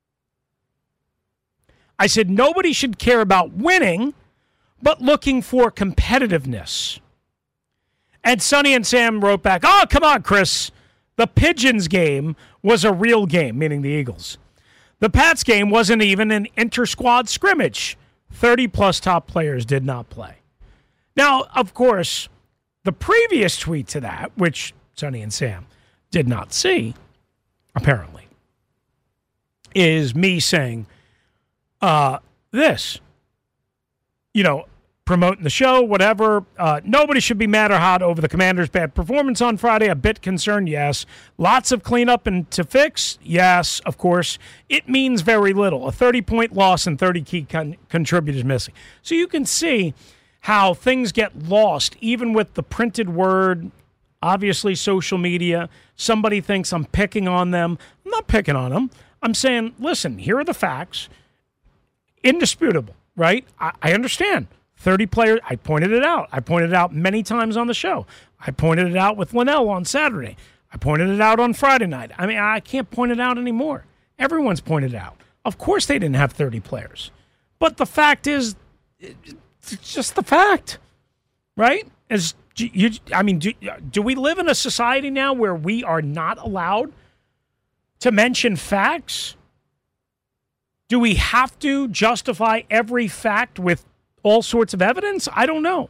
I said, nobody should care about winning, but looking for competitiveness. And Sonny and Sam wrote back, oh, come on, Chris. The Pigeons game was a real game, meaning the Eagles. The Pats game wasn't even an inter-squad scrimmage. thirty-plus top players did not play. Now, of course, the previous tweet to that, which Sonny and Sam did not see, apparently, is me saying uh, this. You know, promoting the show, whatever. Uh, nobody should be mad or hot over the Commanders' bad performance on Friday. A bit concerned, yes. Lots of cleanup and to fix, yes, of course. It means very little. A thirty-point loss and thirty key con- contributors missing. So you can see how things get lost, even with the printed word, obviously social media. Somebody thinks I'm picking on them. I'm not picking on them. I'm saying, listen, here are the facts. Indisputable, right? I, I understand. thirty players, I pointed it out. I pointed it out many times on the show. I pointed it out with Linnell on Saturday. I pointed it out on Friday night. I mean, I can't point it out anymore. Everyone's pointed it out. Of course they didn't have thirty players. But the fact is, it's just the fact, right? As you, I mean, do, do we live in a society now where we are not allowed to mention facts? Do we have to justify every fact with all sorts of evidence? I don't know.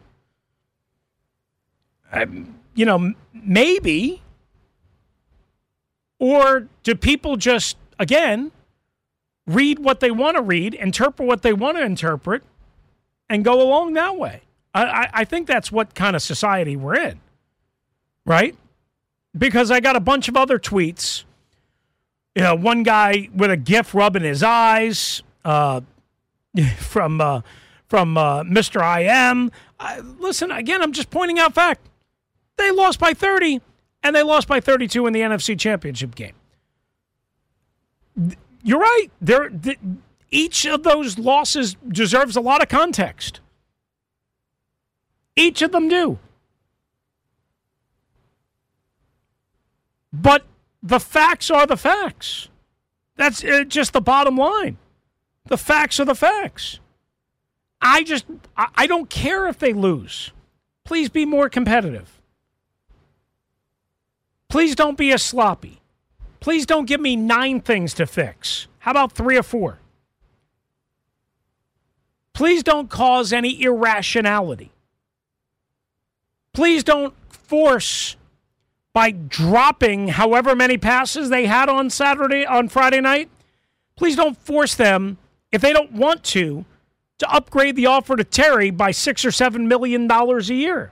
Um, you know, maybe. Or do people just, again, read what they want to read, interpret what they want to interpret, and go along that way? I, I, I think that's what kind of society we're in, right? Because I got a bunch of other tweets. You know, one guy with a GIF rubbing his eyes uh, from... Uh, From uh, Mister I M. Uh, listen, again, I'm just pointing out fact. They lost by thirty, and they lost by thirty-two in the N F C Championship game. You're right. There, the, each of those losses deserves a lot of context. Each of them do. But the facts are the facts. That's uh, just the bottom line. The facts are the facts. I just, I don't care if they lose. Please be more competitive. Please don't be as sloppy. Please don't give me nine things to fix. How about three or four? Please Please don't cause any irrationality. Please don't force, by dropping however many passes they had on Saturday, on Friday night, please don't force them, if they don't want to, to upgrade the offer to Terry by six or seven million dollars a year.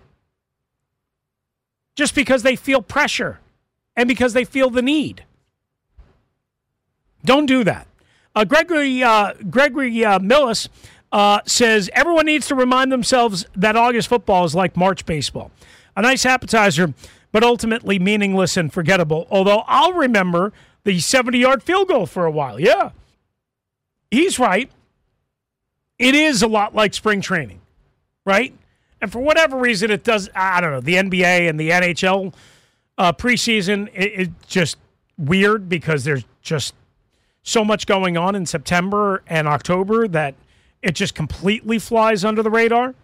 Just because they feel pressure and because they feel the need. Don't do that. Uh, Gregory uh, Gregory uh, Millis uh, says everyone needs to remind themselves that August football is like March baseball. A nice appetizer, but ultimately meaningless and forgettable. Although I'll remember the seventy-yard field goal for a while. Yeah, he's right. It is a lot like spring training, right? And for whatever reason, it does, I don't know, the N B A and the N H L uh, preseason, it, it's just weird because there's just so much going on in September and October that it just completely flies under the radar.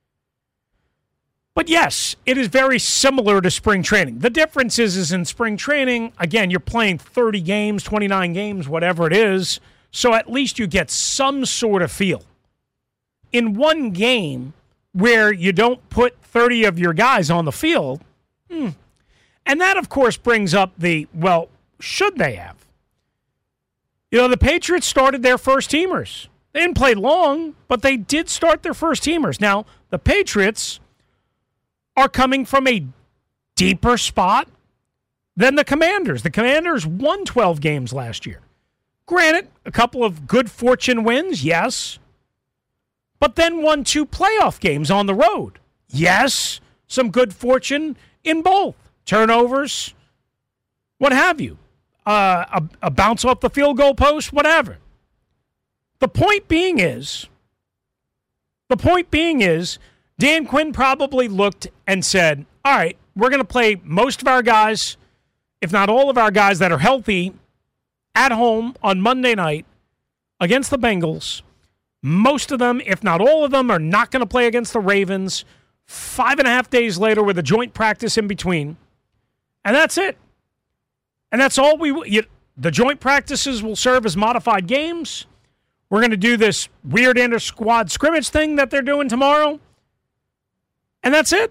But yes, it is very similar to spring training. The difference is, is in spring training, again, you're playing thirty games, twenty-nine games, whatever it is, so at least you get some sort of feel. In one game where you don't put thirty of your guys on the field, hmm, and that, of course, brings up the, well, should they have? You know, the Patriots started their first-teamers. They didn't play long, but they did start their first-teamers. Now, the Patriots are coming from a deeper spot than the Commanders. The Commanders won twelve games last year. Granted, a couple of good fortune wins, yes, but then won two playoff games on the road. Yes, some good fortune in both. Turnovers, what have you. Uh, a, a bounce off the field goal post, whatever. The point being is, the point being is, Dan Quinn probably looked and said, all right, we're going to play most of our guys, if not all of our guys that are healthy, at home on Monday night against the Bengals. Most of them, if not all of them, are not going to play against the Ravens five and a half days later with a joint practice in between. And that's it. And that's all we you, the joint practices will serve as modified games. We're going to do this weird inter-squad scrimmage thing that they're doing tomorrow. And that's it.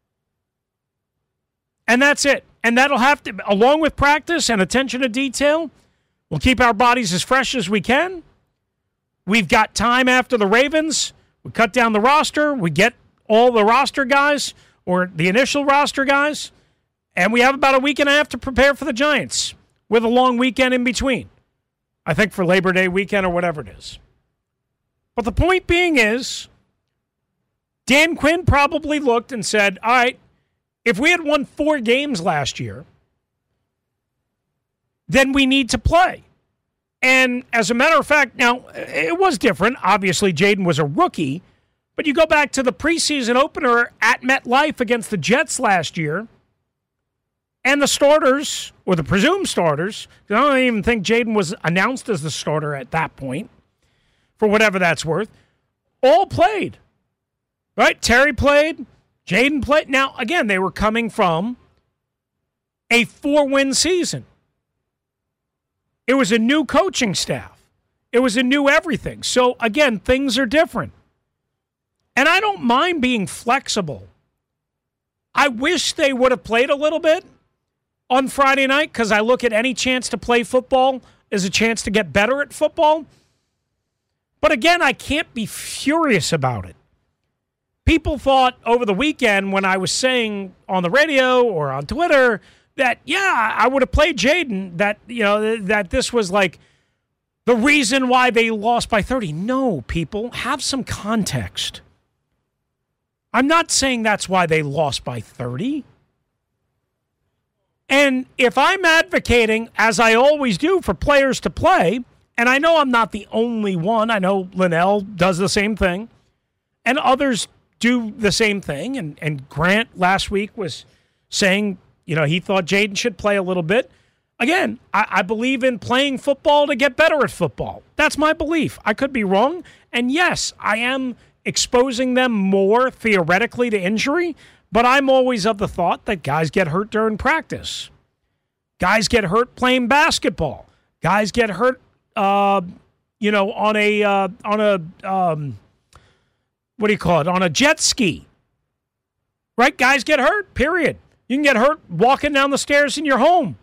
And that's it. And that'll have to, along with practice and attention to detail, we'll keep our bodies as fresh as we can. We've got time after the Ravens. We cut down the roster. We get all the roster guys or the initial roster guys. And we have about a week and a half to prepare for the Giants with a long weekend in between. I think for Labor Day weekend or whatever it is. But the point being is, Dan Quinn probably looked and said, all right, if we had won four games last year, then we need to play. And as a matter of fact, now, it was different. Obviously, Jaden was a rookie. But you go back to the preseason opener at MetLife against the Jets last year, and the starters, or the presumed starters, I don't even think Jaden was announced as the starter at that point, for whatever that's worth, all played. Right? Terry played. Jaden played. Now, again, they were coming from a four-win season. It was a new coaching staff. It was a new everything. So, again, things are different. And I don't mind being flexible. I wish they would have played a little bit on Friday night because I look at any chance to play football as a chance to get better at football. But, again, I can't be furious about it. People thought over the weekend when I was saying on the radio or on Twitter that, yeah, I would have played Jaden, that, you know, that this was like the reason why they lost by thirty. No, people, have some context. I'm not saying that's why they lost by thirty. And if I'm advocating, as I always do, for players to play, and I know I'm not the only one, I know Linnell does the same thing, and others do the same thing, and, and Grant last week was saying, you know, he thought Jaden should play a little bit. Again, I, I believe in playing football to get better at football. That's my belief. I could be wrong. And yes, I am exposing them more theoretically to injury, but I'm always of the thought that guys get hurt during practice. Guys get hurt playing basketball. Guys get hurt, uh, you know, on a uh, on a um, what do you call it, on a jet ski. Right? Guys get hurt, period. You can get hurt walking down the stairs in your home.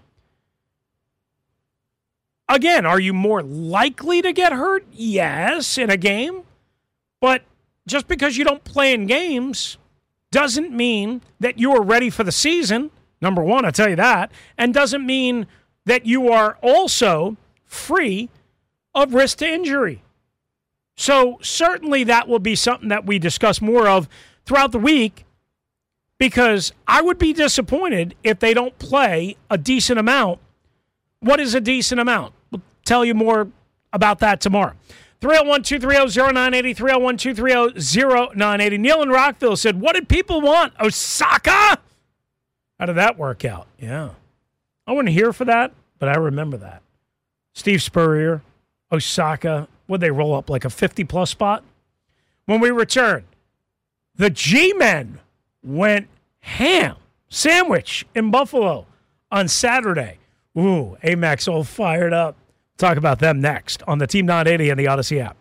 Again, are you more likely to get hurt? Yes, in a game. But just because you don't play in games doesn't mean that you are ready for the season, number one, I'll tell you that, and doesn't mean that you are also free of risk to injury. So certainly that will be something that we discuss more of throughout the week, because I would be disappointed if they don't play a decent amount. What is a decent amount? We'll tell you more about that tomorrow. three oh one, two three oh, oh nine eight oh, three oh one, two three oh, oh nine eight oh. Neil in Rockville said, what did people want? Osaka? How did that work out? Yeah. I wasn't here for that, but I remember that. Steve Spurrier, Osaka, would they roll up like a fifty-plus spot? When we return, the G-Men went ham, sandwich in Buffalo on Saturday. Ooh, Amax all fired up. Talk about them next on the Team nine eighty and the Odyssey app.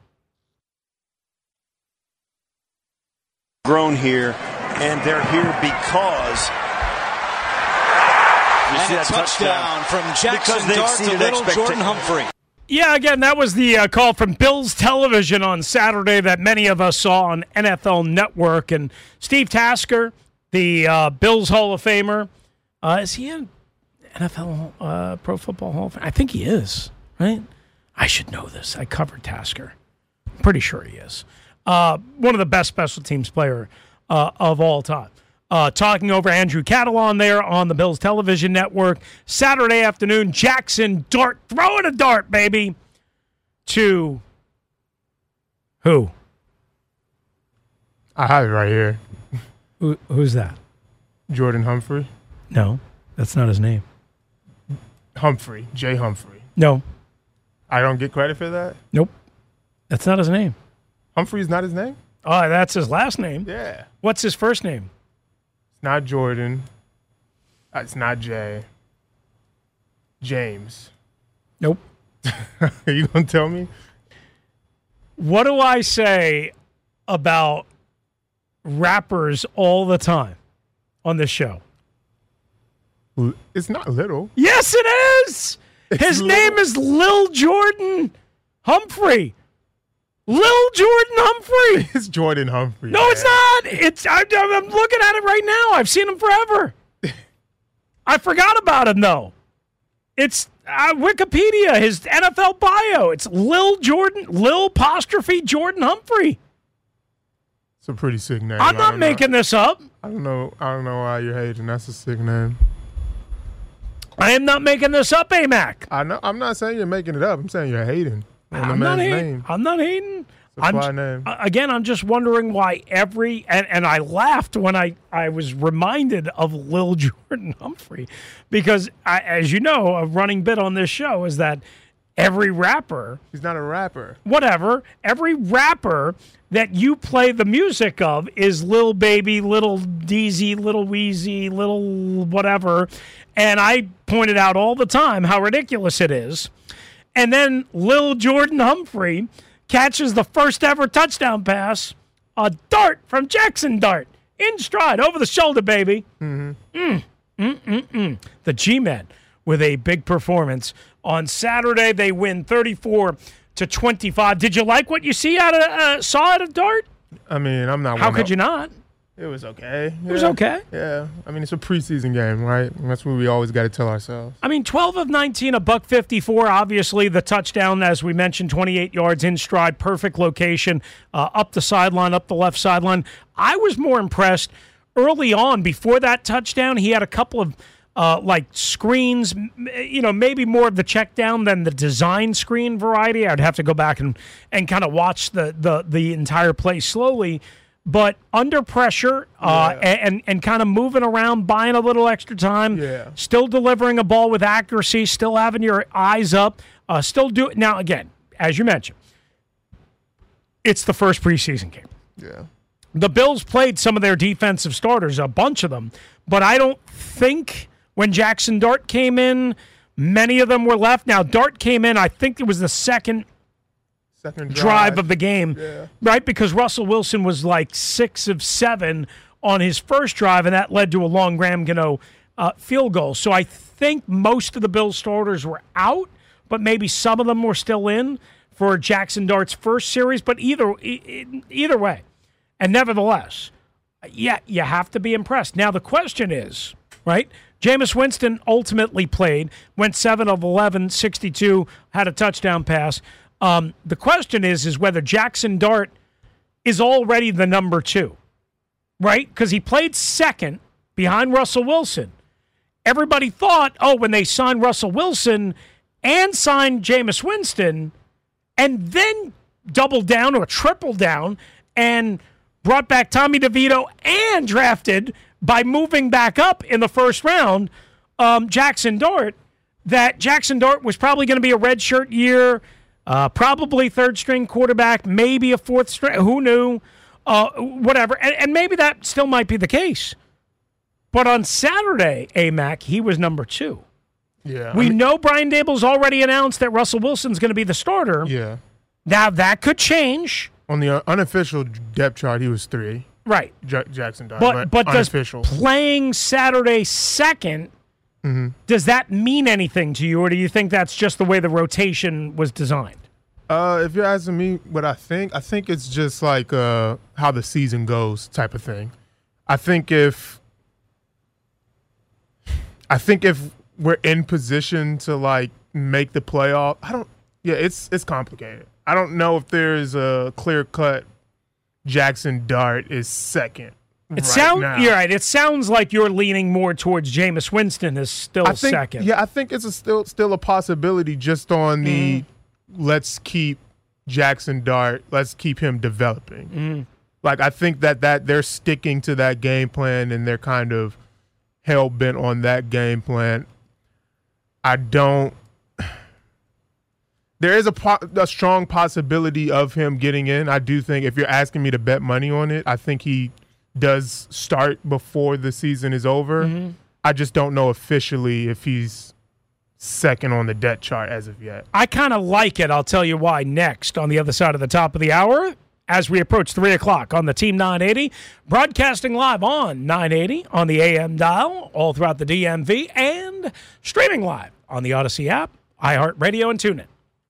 Grown here, and they're here because you and see a that touchdown, touchdown from Jackson Dart to little Jordan Humphrey. Yeah, again, that was the uh, call from Bills Television on Saturday that many of us saw on N F L Network. And Steve Tasker, the uh, Bills Hall of Famer, uh, is he in N F L uh, Pro Football Hall of Fame? I think he is, right? I should know this. I covered Tasker. I'm pretty sure he is. Uh, one of the best special teams player uh, of all time. Uh, talking over Andrew Catalon there on the Bills Television Network. Saturday afternoon, Jackson Dart, throwing a dart, baby, to who? I have it right here. Who who's that? Jordan Humphrey. No, that's not his name. Humphrey, Jay Humphrey. No. I don't get credit for that? Nope. That's not his name. Humphrey's not his name? Oh, that's his last name. Yeah. What's his first name? It's not Jordan. It's not Jay. James. Nope. Are you going to tell me? What do I say about rappers all the time on this show? It's not Little. Yes, it is. It's His little. name is Lil Jordan Humphrey. Lil Jordan Humphrey. It's Jordan Humphrey. No, man. It's not. It's. I'm, I'm looking at it right now. I've seen him forever. I forgot about him, though. It's uh, Wikipedia, his N F L bio. It's Lil Jordan, Lil apostrophe Jordan Humphrey. It's a pretty sick name. I'm not making know. this up. I don't know. I don't know why you're hating. That's a sick name. I am not making this up, AMAC. I know. I'm not saying you're making it up. I'm saying you're hating. I'm not hating. Name. I'm not hating. It's a I'm, name. Again, I'm just wondering why every and, and I laughed when I, I was reminded of Lil Jordan Humphrey, because I, as you know, a running bit on this show is that every rapper, he's not a rapper, whatever, every rapper that you play the music of is Lil Baby, Little Deezy, Little Weezy, Little whatever, and I pointed out all the time how ridiculous it is. And then Lil Jordan Humphrey catches the first ever touchdown pass, a dart from Jackson Dart, in stride, over the shoulder, baby. Mm-hmm. Mm, mm, mm, mm. The G-Men with a big performance. On Saturday, they win thirty-four to twenty-five. Did you like what you see out of uh, saw out of Dart? I mean, I'm not. How could you not? It was okay. It was okay? Yeah. I mean, it's a preseason game, right? And that's what we always got to tell ourselves. I mean, twelve of nineteen, a buck fifty-four. Obviously, the touchdown, as we mentioned, twenty-eight yards in stride, perfect location, uh, up the sideline, up the left sideline. I was more impressed early on. Before that touchdown, he had a couple of, uh, like, screens, you know, maybe more of the check down than the design screen variety. I'd have to go back and, and kind of watch the, the, the entire play slowly. But under pressure uh, yeah. and, and kind of moving around, buying a little extra time, yeah. still delivering a ball with accuracy, still having your eyes up, uh, still do it. Now, again, as you mentioned, it's the first preseason game. Yeah. The Bills played some of their defensive starters, a bunch of them, but I don't think when Jackson Dart came in, many of them were left. Now, Dart came in, I think it was the second Second drive. drive of the game, yeah. right? Because Russell Wilson was like six of seven on his first drive, and that led to a long Graham Gano uh, field goal. So I think most of the Bills starters were out, but maybe some of them were still in for Jackson Dart's first series. But either either way, and nevertheless, yeah, you have to be impressed. Now the question is, right? Jameis Winston ultimately played, went seven of eleven, sixty-two, had a touchdown pass. Um, the question is, is whether Jackson Dart is already the number two, right? Because he played second behind Russell Wilson. Everybody thought, oh, when they signed Russell Wilson and signed Jameis Winston and then doubled down or tripled down and brought back Tommy DeVito and drafted by moving back up in the first round, um, Jackson Dart, that Jackson Dart was probably going to be a redshirt year, Uh, probably third-string quarterback, maybe a fourth-string, who knew, uh, whatever. And, and maybe that still might be the case. But on Saturday, A-Mac, he was number two. Yeah, we I mean, know Brian Daboll's already announced that Russell Wilson's going to be the starter. Yeah. Now, that could change. On the unofficial depth chart, he was three. Right. J- Jackson Dart, But, but, but does unofficial. playing Saturday second, mm-hmm. does that mean anything to you, or do you think that's just the way the rotation was designed? Uh, if you're asking me what I think, I think it's just like uh, how the season goes type of thing. I think if I think if we're in position to like make the playoff, I don't. Yeah, it's it's complicated. I don't know if there's a clear cut Jackson Dart is second. It right sounds now. you're right. It sounds like you're leaning more towards Jameis Winston is still I think, second. Yeah, I think it's a still still a possibility just on the. Mm. Let's keep Jackson Dart, let's keep him developing. Mm. Like, I think that, that they're sticking to that game plan and they're kind of hell-bent on that game plan. I don't – there is a, po- a strong possibility of him getting in. I do think if you're asking me to bet money on it, I think he does start before the season is over. Mm-hmm. I just don't know officially if he's – second on the depth chart as of yet. I kind of like it. I'll tell you why next on the other side of the top of the hour as we approach three o'clock on the Team nine eighty, broadcasting live on nine eighty on the A M dial all throughout the D M V and streaming live on the Odyssey app, iHeartRadio, and TuneIn.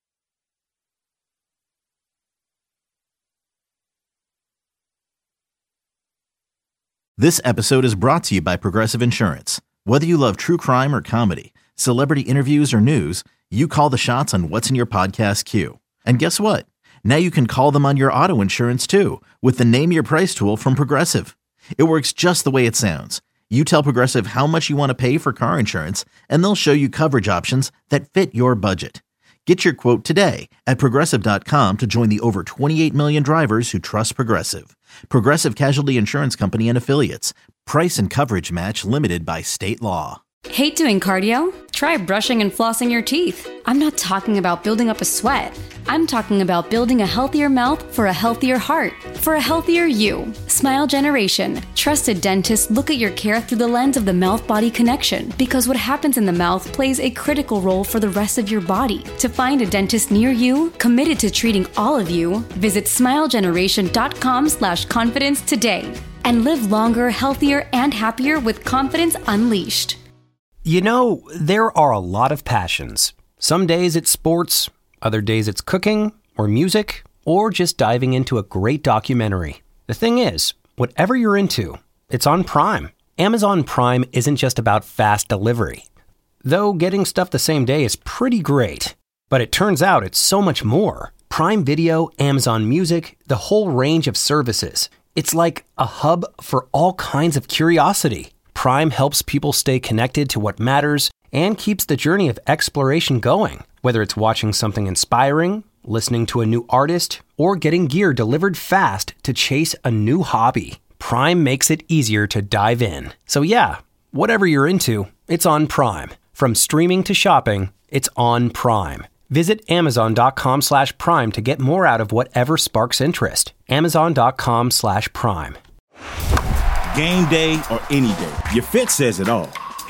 This episode is brought to you by Progressive Insurance. Whether you love true crime or comedy, celebrity interviews or news, you call the shots on what's in your podcast queue. And guess what? Now you can call them on your auto insurance too with the Name Your Price tool from Progressive. It works just the way it sounds. You tell Progressive how much you want to pay for car insurance, and they'll show you coverage options that fit your budget. Get your quote today at Progressive dot com to join the over twenty-eight million drivers who trust Progressive. Progressive Casualty Insurance Company and Affiliates. Price and coverage match limited by state law. Hate doing cardio? Try brushing and flossing your teeth. I'm not talking about building up a sweat. I'm talking about building a healthier mouth for a healthier heart, for a healthier you. Smile Generation. Trusted dentists look at your care through the lens of the mouth-body connection because what happens in the mouth plays a critical role for the rest of your body. To find a dentist near you, committed to treating all of you, visit smilegeneration.com slash confidence today and live longer, healthier, and happier with confidence unleashed. You know, there are a lot of passions. Some days it's sports, other days it's cooking or music, or just diving into a great documentary. The thing is, whatever you're into, it's on Prime. Amazon Prime isn't just about fast delivery. Though getting stuff the same day is pretty great. But it turns out it's so much more. Prime Video, Amazon Music, the whole range of services. It's like a hub for all kinds of curiosity. Prime helps people stay connected to what matters and keeps the journey of exploration going. Whether it's watching something inspiring, listening to a new artist, or getting gear delivered fast to chase a new hobby, Prime makes it easier to dive in. So yeah, whatever you're into, it's on Prime. From streaming to shopping, it's on Prime. Visit amazon.com slash prime to get more out of whatever sparks interest. Amazon.com slash prime. Game day or any day, your fit says it all.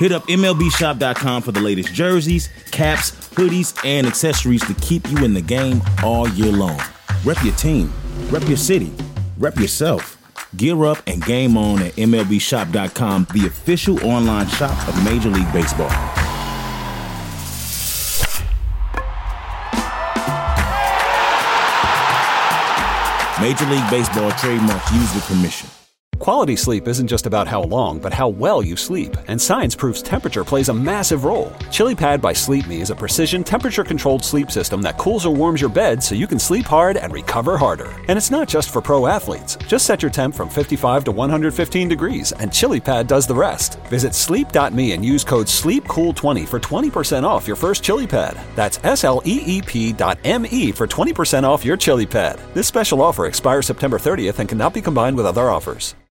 Hit up M L B shop dot com for the latest jerseys, caps, hoodies, and accessories to keep you in the game all year long. Rep your team, rep your city, rep yourself. Gear up and game on at M L B shop dot com, the official online shop of Major League Baseball. Major League Baseball trademark used with permission. Quality sleep isn't just about how long, but how well you sleep. And science proves temperature plays a massive role. ChiliPad by Sleep Me is a precision temperature-controlled sleep system that cools or warms your bed so you can sleep hard and recover harder. And it's not just for pro athletes. Just set your temp from fifty-five to one hundred fifteen degrees, and ChiliPad does the rest. Visit sleep dot me and use code sleep cool twenty for twenty percent off your first ChiliPad. That's S L E E P dot M E for twenty percent off your ChiliPad. This special offer expires September thirtieth and cannot be combined with other offers.